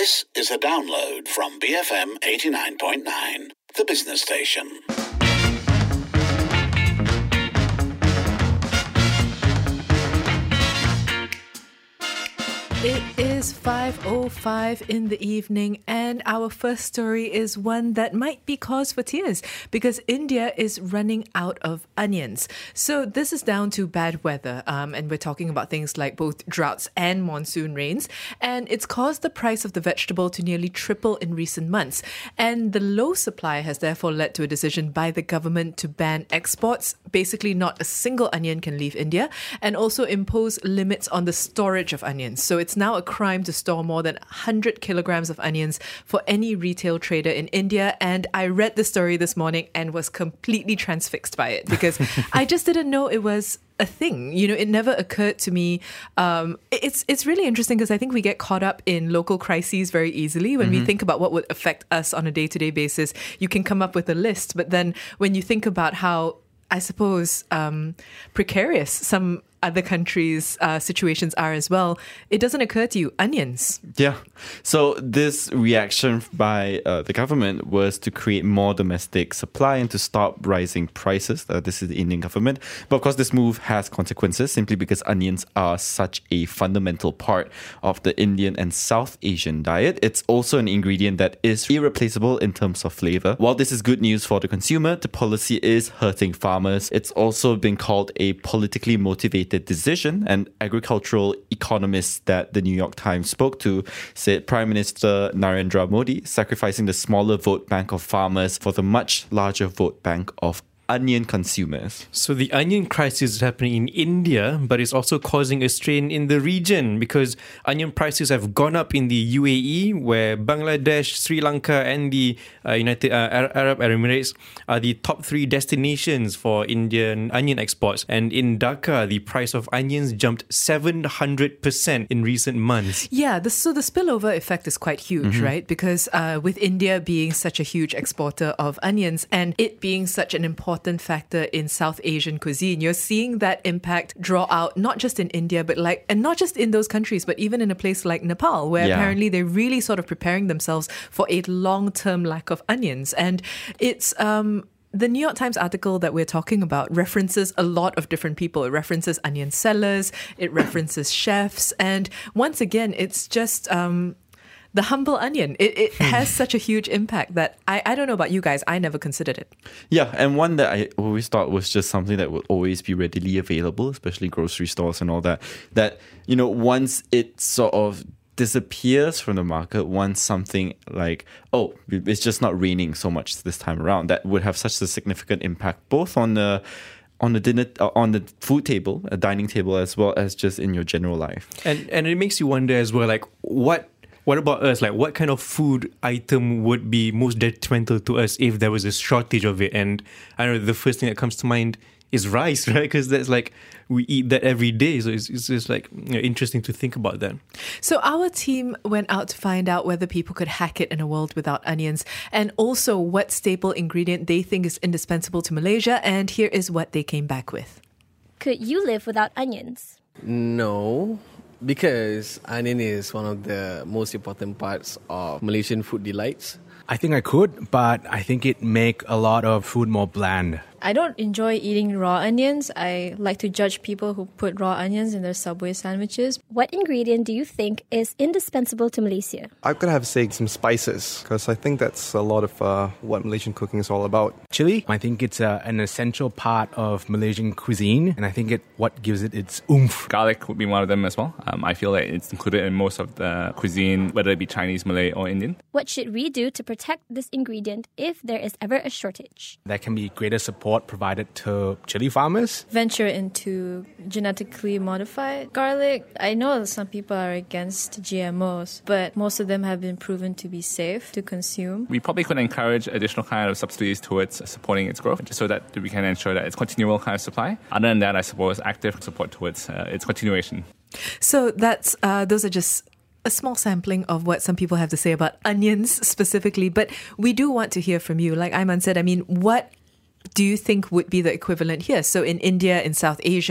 This is a download from BFM 89.9, the business station. It is 5:05 in the evening, and our first story is one that might be cause for tears because India is running out of onions. So this is down to bad weather, and we're talking about things like both droughts and monsoon rains, and it's caused the price of the vegetable to nearly triple in recent months. And the low supply has therefore led to a decision by the government to ban exports. Basically, not a single onion can leave India, and also impose limits on the storage of onions. So it's now a crime to store more than 100 kilograms of onions for any retail trader in India. And I read the story this morning and was completely transfixed by it because I just didn't know it was a thing. You know, it never occurred to me. It's really interesting because I think we get caught up in local crises very easily. When we think about what would affect us on a day-to-day basis, you can come up with a list. But then when you think about how, I suppose, precarious some other countries' situations are as well, it doesn't occur to you, onions. Yeah. So this reaction by the government was to create more domestic supply and to stop rising prices. This is the Indian government. But of course, this move has consequences simply because onions are such a fundamental part of the Indian and South Asian diet. It's also an ingredient that is irreplaceable in terms of flavor. While this is good news for the consumer, the policy is hurting farmers. It's also been called a politically motivated decision, and agricultural economists that the New York Times spoke to said Prime Minister Narendra Modi sacrificing the smaller vote bank of farmers for the much larger vote bank of onion consumers. So the onion crisis is happening in India, but it's also causing a strain in the region because onion prices have gone up in the UAE, where Bangladesh, Sri Lanka and the United Arab Emirates are the top 3 destinations for Indian onion exports. And in Dhaka, the price of onions jumped 700% in recent months. Yeah, so the spillover effect is quite huge, right? Because with India being such a huge exporter of onions and it being such an important factor in South Asian cuisine, you're seeing that impact draw out not just in India, but and not just in those countries, but even in a place like Nepal, where apparently they're really sort of preparing themselves for a long-term lack of onions. And it's the New York Times article that we're talking about references a lot of different people. It references onion sellers, it references chefs, and once again, it's just the humble onion. It has such a huge impact that I don't know about you guys, I never considered it. Yeah, and one that I always thought was just something that would always be readily available, especially grocery stores and all that, you know, once it sort of disappears from the market, once something like, oh, it's just not raining so much this time around, that would have such a significant impact both on the dinner, on the food table, a dining table, as well as just in your general life. And it makes you wonder as well, like, what about us? Like, what kind of food item would be most detrimental to us if there was a shortage of it? And I don't know, the first thing that comes to mind is rice, right? Because that's like, we eat that every day. So it's just like, you know, interesting to think about that. So our team went out to find out whether people could hack it in a world without onions, and also what staple ingredient they think is indispensable to Malaysia. And here is what they came back with. Could you live without onions? No, because onion is one of the most important parts of Malaysian food delights. I think I could, but I think it make a lot of food more bland. I don't enjoy eating raw onions. I like to judge people who put raw onions in their Subway sandwiches. What ingredient do you think is indispensable to Malaysia? I'm going to have to say some spices, because I think that's a lot of what Malaysian cooking is all about. Chili, I think it's an essential part of Malaysian cuisine, and I think what gives it its oomph. Garlic would be one of them as well. I feel like it's included in most of the cuisine, whether it be Chinese, Malay or Indian. What should we do to protect this ingredient if there is ever a shortage? There can be greater support provided to chili farmers. Venture into genetically modified garlic. I know some people are against GMOs, but most of them have been proven to be safe to consume. We probably could encourage additional kind of subsidies towards supporting its growth, just so that we can ensure that it's continual kind of supply. Other than that, I suppose active support towards its continuation. So that's those are just a small sampling of what some people have to say about onions specifically, but we do want to hear from you. Like Aiman said, I mean, what do you think would be the equivalent here? So in India, in South Asia,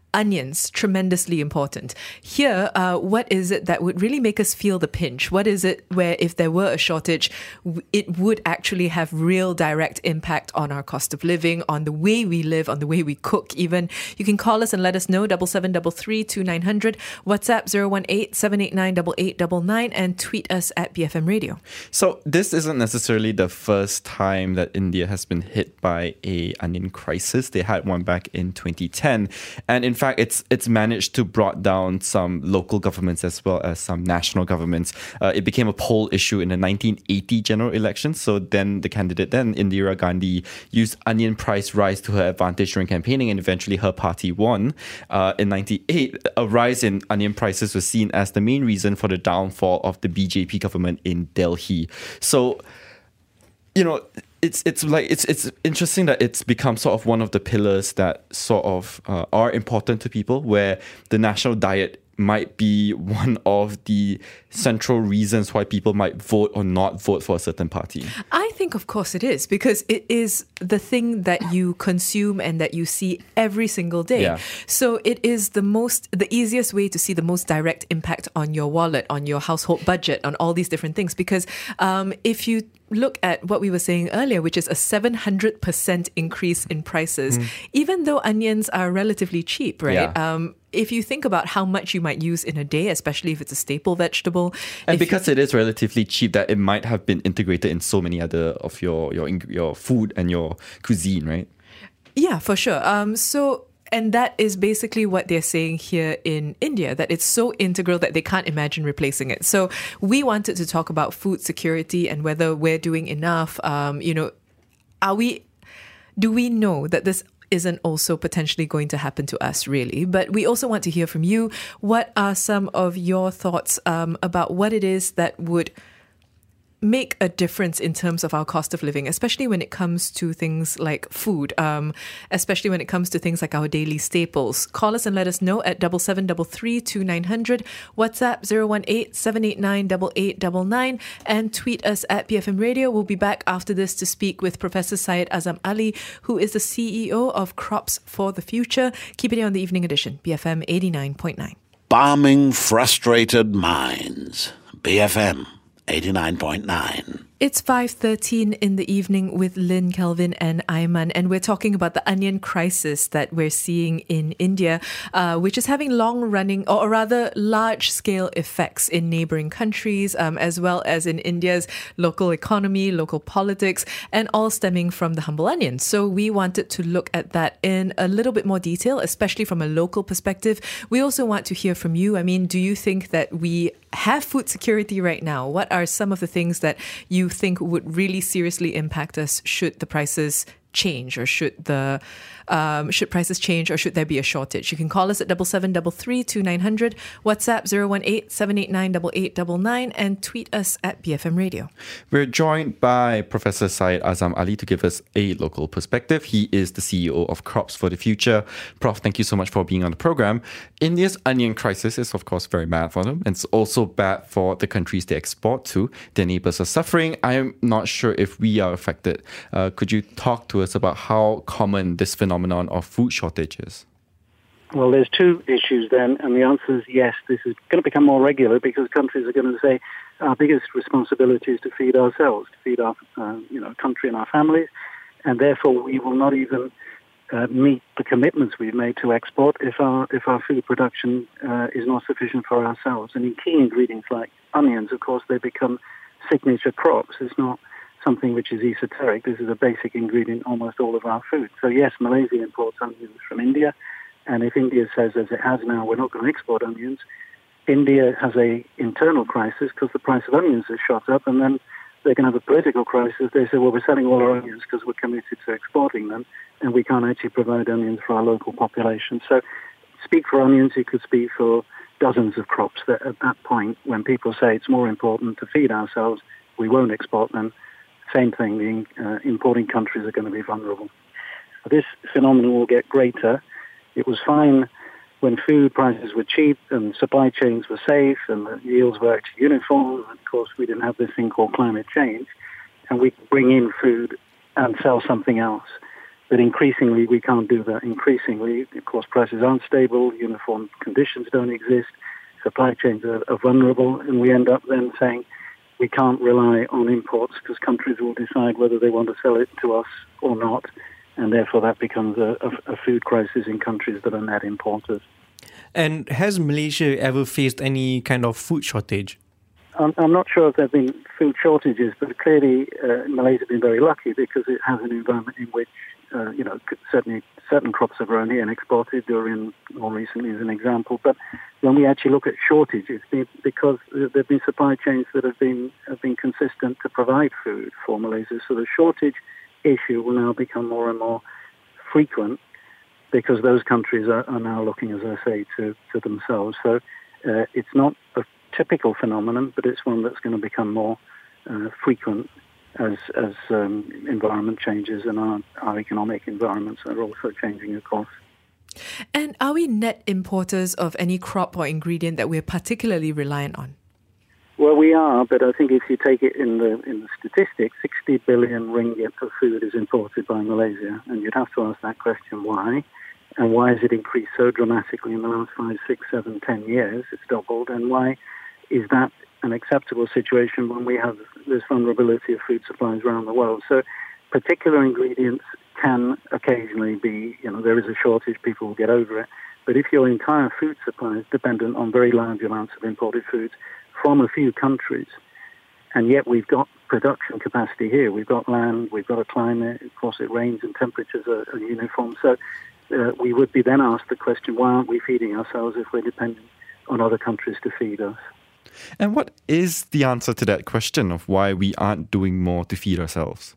onions, tremendously important. Here, what is it that would really make us feel the pinch? What is it where if there were a shortage, it would actually have real direct impact on our cost of living, on the way we live, on the way we cook even? You can call us and let us know, 7733 2900, WhatsApp 018-789-8899, and tweet us at BFM Radio. So this isn't necessarily the first time that India has been hit by a onion crisis. They had one back in 2010, and in fact it's managed to brought down some local governments as well as some national governments. It became a poll issue in the 1980 general election. So then the candidate Indira Gandhi used onion price rise to her advantage during campaigning, and eventually her party won. In 98, a rise in onion prices was seen as the main reason for the downfall of the BJP government in Delhi. So, it's interesting that it's become sort of one of the pillars that sort of are important to people, where the national diet might be one of the central reasons why people might vote or not vote for a certain party. I think, of course, it is, because it is the thing that you consume and that you see every single day. Yeah. So it is the easiest way to see the most direct impact on your wallet, on your household budget, on all these different things. Because if you look at what we were saying earlier, which is a 700% increase in prices, even though onions are relatively cheap, right? Yeah. If you think about how much you might use in a day, especially if it's a staple vegetable. And because it is relatively cheap, that it might have been integrated in so many other of your food and your cuisine, right? Yeah, for sure. And that is basically what they're saying here in India, that it's so integral that they can't imagine replacing it. So we wanted to talk about food security and whether we're doing enough. Do we know that this isn't also potentially going to happen to us, really? But we also want to hear from you. What are some of your thoughts about what it is that would make a difference in terms of our cost of living, especially when it comes to things like food, especially when it comes to things like our daily staples? Call us and let us know at 7733 2900, WhatsApp 018-789-8899, and tweet us at BFM Radio. We'll be back after this to speak with Professor Syed Azam Ali, who is the CEO of Crops for the Future. Keep it here on the Evening Edition, BFM 89.9. Balming frustrated minds. BFM 89.9. It's 5:13 in the evening with Lynn, Kelvin and Ayman, and we're talking about the onion crisis that we're seeing in India, which is having long-running, or rather large-scale effects in neighbouring countries, as well as in India's local economy, local politics, and all stemming from the humble onion. So we wanted to look at that in a little bit more detail, especially from a local perspective. We also want to hear from you. I mean, do you think that we have food security right now? What are some of the things that you think would really seriously impact us should the prices change, or should prices change, or should there be a shortage? You can call us at 7733 2900, WhatsApp 018-789-8899, and tweet us at BFM Radio. We're joined by Professor Syed Azam Ali to give us a local perspective. He is the CEO of Crops for the Future. Prof, thank you so much for being on the program. India's onion crisis is, of course, very bad for them. It's also bad for the countries they export to. Their neighbors are suffering. I'm not sure if we are affected. Could you talk to us about how common this phenomenon of food shortage is? Well, there's two issues then, and the answer is yes. This is going to become more regular because countries are going to say our biggest responsibility is to feed ourselves, to feed our country and our families, and therefore we will not even meet the commitments we've made to export if our food production is not sufficient for ourselves. And in key ingredients like onions, of course, they become signature crops. It's not something which is esoteric. This is a basic ingredient in almost all of our food. So yes, Malaysia imports onions from India, and if India says, as it has now, we're not going to export onions, India has a internal crisis because the price of onions has shot up, and then they're going to have a political crisis. They say, well, we're selling all our onions because we're committed to exporting them, and we can't actually provide onions for our local population. So speak for onions, you could speak for dozens of crops that at that point, when people say it's more important to feed ourselves, we won't export them. Same thing, the importing countries are going to be vulnerable. This phenomenon will get greater. It was fine when food prices were cheap and supply chains were safe and the yields were actually uniform. Of course, we didn't have this thing called climate change, and we could bring in food and sell something else. But increasingly, we can't do that. Increasingly, of course, prices aren't stable, uniform conditions don't exist, supply chains are vulnerable, and we end up then saying we can't rely on imports because countries will decide whether they want to sell it to us or not, and therefore that becomes a food crisis in countries that are net importers. And has Malaysia ever faced any kind of food shortage? I'm not sure if there have been food shortages, but clearly Malaysia has been very lucky because it has an environment in which, certainly certain crops are grown here and exported. Durian, more recently, as an example. But when we actually look at shortage, it's been because there have been supply chains that have been consistent to provide food for Malaysia. So the shortage issue will now become more and more frequent because those countries are now looking, as I say, to themselves. So it's not a typical phenomenon, but it's one that's going to become more frequent as environment changes and our economic environments are also changing, of course. And are we net importers of any crop or ingredient that we're particularly reliant on? Well, we are, but I think if you take it in the statistics, 60 billion ringgit of food is imported by Malaysia, and you'd have to ask that question, why? And why has it increased so dramatically in the last 5, 6, 7, 10 years? It's doubled, and why is that an acceptable situation when we have this vulnerability of food supplies around the world? So particular ingredients can occasionally be, there is a shortage, people will get over it. But if your entire food supply is dependent on very large amounts of imported foods from a few countries, and yet we've got production capacity here, we've got land, we've got a climate, of course it rains and temperatures are uniform. So we would be then asked the question, why aren't we feeding ourselves if we're dependent on other countries to feed us? And what is the answer to that question of why we aren't doing more to feed ourselves?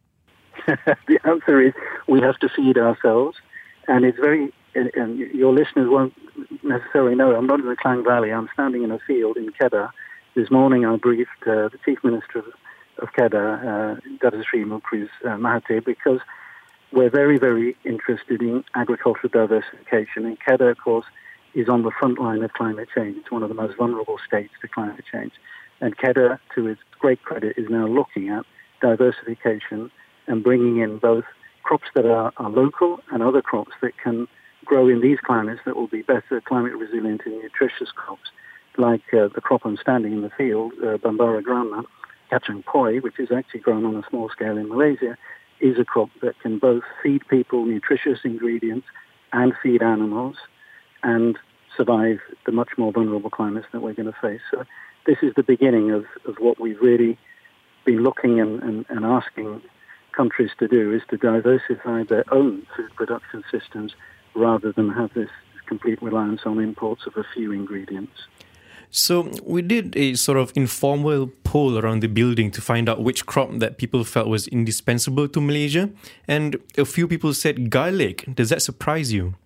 The answer is we have to feed ourselves, and it's and your listeners won't necessarily know, I'm not in the Klang Valley, I'm standing in a field in Kedah. This morning I briefed the Chief Minister of Kedah, Dato Sri Mukhriz Mahathir, because we're very, very interested in agricultural diversification. And Kedah, of course, is on the front line of climate change. It's one of the most vulnerable states to climate change. And Kedah, to its great credit, is now looking at diversification and bringing in both crops that are local and other crops that can grow in these climates that will be better climate resilient and nutritious crops, like the crop I'm standing in the field, Bambara groundnut, kacang poi, which is actually grown on a small scale in Malaysia, is a crop that can both feed people nutritious ingredients and feed animals and survive the much more vulnerable climates that we're going to face. So this is the beginning of what we've really been looking and asking countries to do, is to diversify their own food production systems rather than have this complete reliance on imports of a few ingredients. So we did a sort of informal poll around the building to find out which crop that people felt was indispensable to Malaysia. And a few people said garlic. Does that surprise you?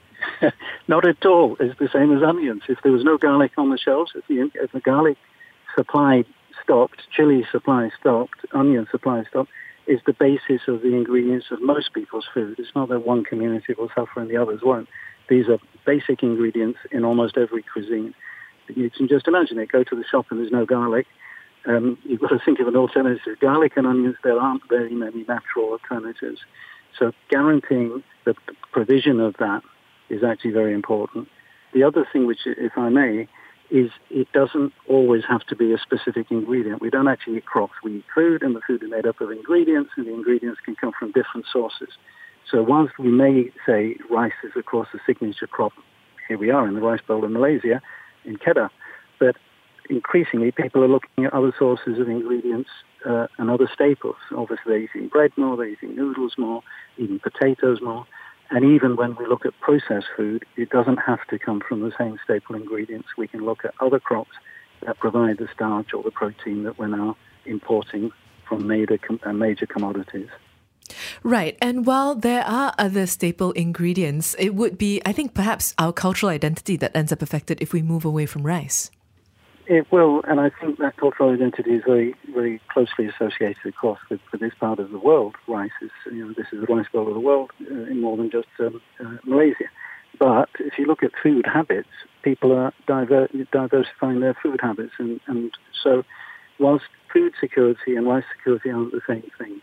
Not at all. It's the same as onions. If there was no garlic on the shelves, if the garlic supply stopped, chili supply stopped, onion supply stopped, is the basis of the ingredients of most people's food. It's not that one community will suffer and the others won't. These are basic ingredients in almost every cuisine. You can just imagine it. Go to the shop and there's no garlic. You've got to think of an alternative. Garlic and onions, there aren't very many natural alternatives. So guaranteeing the provision of that is actually very important. The other thing, which, if I may, is it doesn't always have to be a specific ingredient. We don't actually eat crops. We eat food, and the food is made up of ingredients, and the ingredients can come from different sources. So whilst we may say rice is, of course, a signature crop, here we are in the Rice Bowl of Malaysia, in Kedah, but increasingly people are looking at other sources of ingredients and other staples. Obviously, they're eating bread more, they're eating noodles more, eating potatoes more. And even when we look at processed food, it doesn't have to come from the same staple ingredients. We can look at other crops that provide the starch or the protein that we're now importing from major commodities. Right. And while there are other staple ingredients, it would be, I think, perhaps our cultural identity that ends up affected if we move away from rice. It will, and I think that cultural identity is very, very closely associated, of course, with this part of the world. Rice is, this is the rice bowl of the world in more than just Malaysia. But if you look at food habits, people are diversifying their food habits, and so whilst food security and rice security aren't the same thing,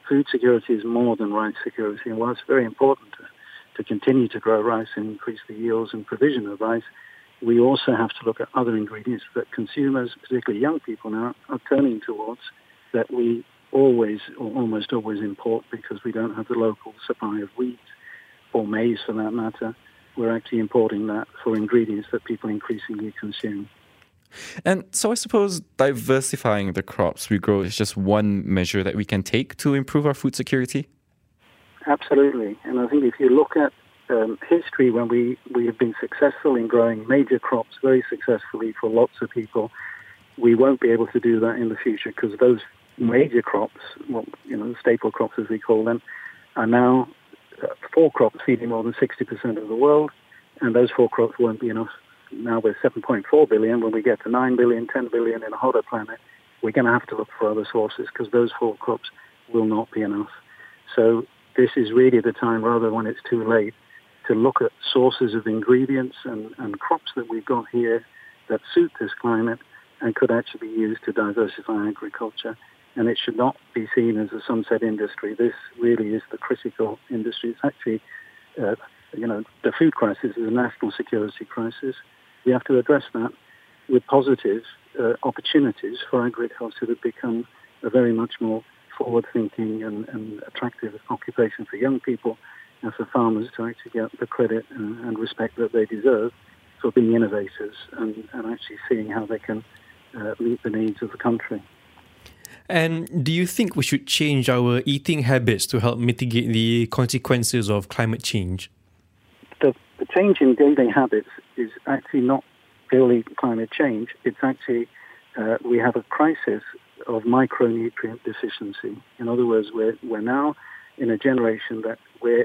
food security is more than rice security. And while it's very important to continue to grow rice and increase the yields and provision of rice, we also have to look at other ingredients that consumers, particularly young people now, are turning towards, that we always or almost always import because we don't have the local supply of wheat or maize for that matter. We're actually importing that for ingredients that people increasingly consume. And so I suppose diversifying the crops we grow is just one measure that we can take to improve our food security? Absolutely. And I think if you look at history, when we have been successful in growing major crops very successfully for lots of people, we won't be able to do that in the future because those major crops, well, the staple crops as we call them, are now 4 crops feeding more than 60% of the world, and those 4 crops won't be enough. Now we're 7.4 billion. When we get to 9 billion, 10 billion in a hotter planet, we're going to have to look for other sources because those 4 crops will not be enough. So this is really the time, rather when it's too late, to look at sources of ingredients and crops that we've got here that suit this climate and could actually be used to diversify agriculture. And it should not be seen as a sunset industry. This really is the critical industry. It's actually, the food crisis is a national security crisis. We have to address that with positive opportunities for agriculture to become a very much more forward-thinking and attractive occupation for young people and for farmers to actually get the credit and respect that they deserve for being innovators and actually seeing how they can meet the needs of the country. And do you think we should change our eating habits to help mitigate the consequences of climate change? The change in daily habits is actually not purely climate change. It's actually, we have a crisis of micronutrient deficiency. In other words, we're now in a generation that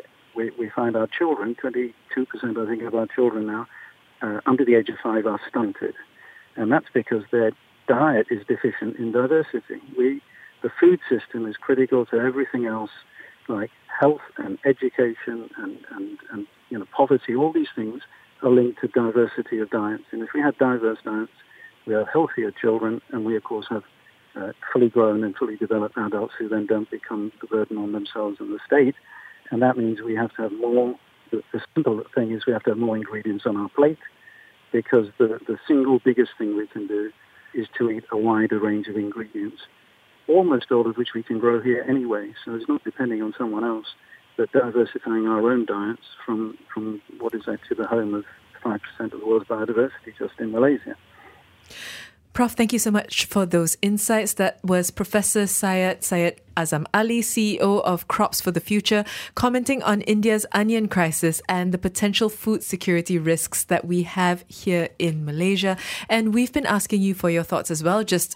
we find our children, 22% I think of our children now, under the age of 5 are stunted. And that's because their diet is deficient in diversity. The food system is critical to everything else, like health and education and poverty. All these things are linked to diversity of diets. And if we have diverse diets, we have healthier children, and we of course have fully grown and fully developed adults who then don't become the burden on themselves and the state. And that means we have to have more. The simple thing is we have to have more ingredients on our plate, because the single biggest thing we can do is to eat a wider range of ingredients, almost all of which we can grow here anyway. So it's not depending on someone else, but diversifying our own diets from what is actually the home of 5% of the world's biodiversity just in Malaysia. Prof, thank you so much for those insights. That was Professor Syed Azam Ali, CEO of Crops for the Future, commenting on India's onion crisis and the potential food security risks that we have here in Malaysia. And we've been asking you for your thoughts as well, just,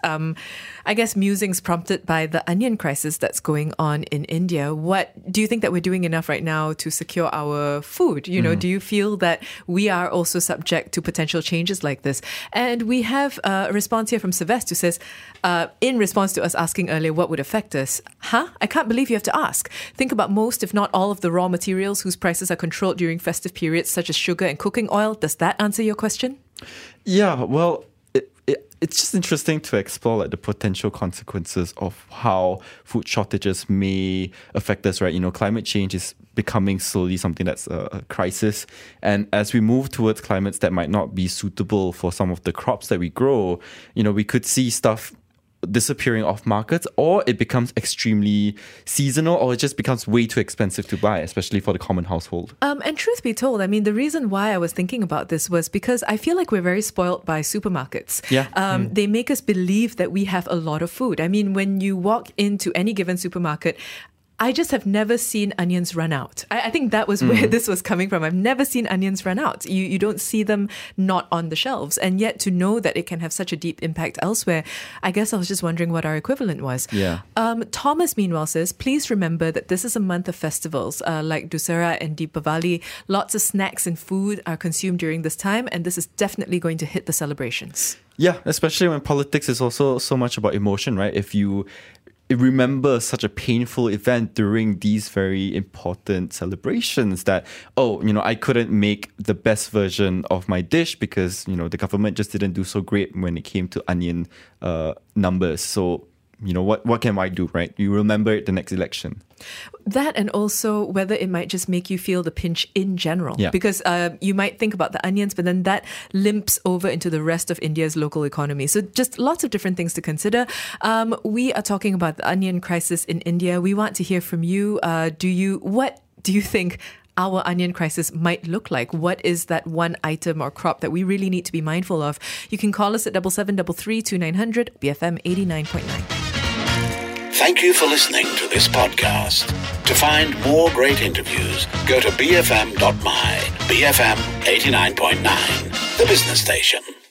I guess, musings prompted by the onion crisis that's going on in India. What do you think that we're doing enough right now to secure our food? Do you feel that we are also subject to potential changes like this? And we have a response here from Sylvester who says, in response to us asking earlier what would affect us, I can't believe you have to ask. Think about most, if not all, of the raw materials whose prices are controlled during festive periods, such as sugar and cooking oil. Does that answer your question? Yeah, well, it's just interesting to explore the potential consequences of how food shortages may affect us, right? Climate change is becoming slowly something that's a crisis. And as we move towards climates that might not be suitable for some of the crops that we grow, we could see stuff disappearing off markets, or it becomes extremely seasonal, or it just becomes way too expensive to buy, especially for the common household. And truth be told, the reason why I was thinking about this was because I feel like we're very spoiled by supermarkets. Yeah. They make us believe that we have a lot of food. When you walk into any given supermarket, I just have never seen onions run out. I think that was where this was coming from. I've never seen onions run out. You don't see them not on the shelves. And yet to know that it can have such a deep impact elsewhere, I guess I was just wondering what our equivalent was. Yeah. Thomas, meanwhile, says, please remember that this is a month of festivals like Dussehra and Deepavali. Lots of snacks and food are consumed during this time, and this is definitely going to hit the celebrations. Yeah, especially when politics is also so much about emotion, right? If you remember such a painful event during these very important celebrations that, I couldn't make the best version of my dish because, the government just didn't do so great when it came to onion numbers. So what can I do, right? You remember it the next election. That, and also whether it might just make you feel the pinch in general. Yeah. Because you might think about the onions, but then that limps over into the rest of India's local economy. So just lots of different things to consider. We are talking about the onion crisis in India. We want to hear from you. What do you think our onion crisis might look like? What is that one item or crop that we really need to be mindful of? You can call us at 7733 2900 BFM 89.9. Thank you for listening to this podcast. To find more great interviews, go to bfm.my. BFM 89.9, the business station.